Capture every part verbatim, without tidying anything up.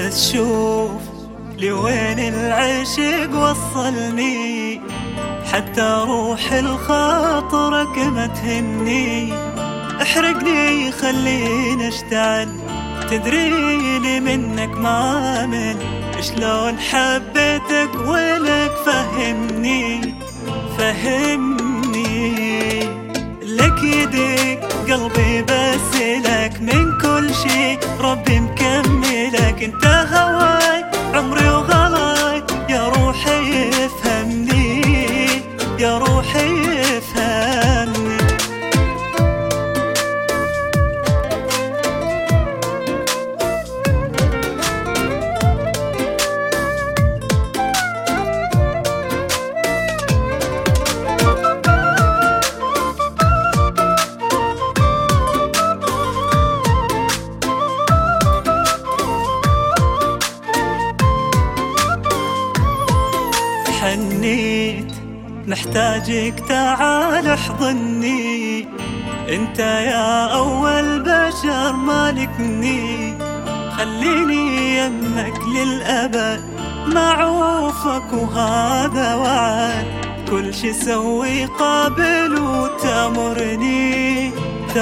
بس شوف لوين العشق وصلني، حتى روح الخاطرك ما تهمني. احرقني خليني اشتعل، تدريني منك ما امل، شلون حبيتك ولك فهمني فهمني. لك يديك قلبي بس لك، من كل شي ربي مكملك. انت هواي عمري وغلاي، يا روحي افهمني يا روحي افهمني. حنيت محتاجك تعال احضني، انت يا اول بشر مالكني. خليني يمك للابد معوفك وهذا وعد، كل شي سوي قابل وتامرني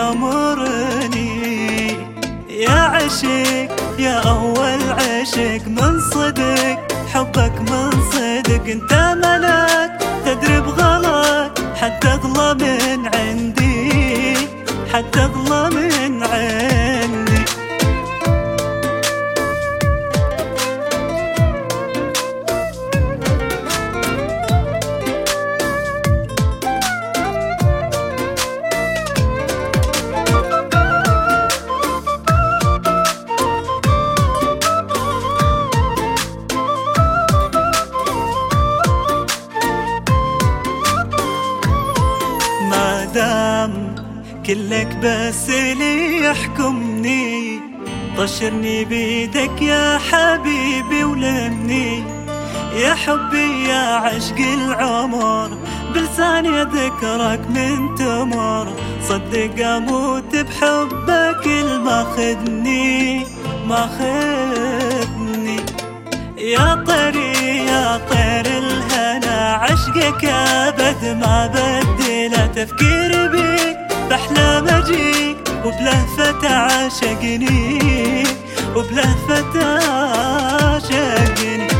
تامرني. يا عشق يا اول عشق من صدق، حبك من صدق. انت ملاك تدري بغلاك، حتى اغلى من عندي حتى اغلى من عندي. دام كلك بس لي يحكمني، طشرني بيدك يا حبيبي ولمني. يا حبي يا عشق العمر، بلساني ذكرك من تمر. صدق اموت بحبك الماخذني ماخذني. يا طيري يا طير الهنا، عشقك ابد ما بدله. تفكيري بيك بحلم اجيك، وبلهفة عاشقني وبلهفة عاشقني.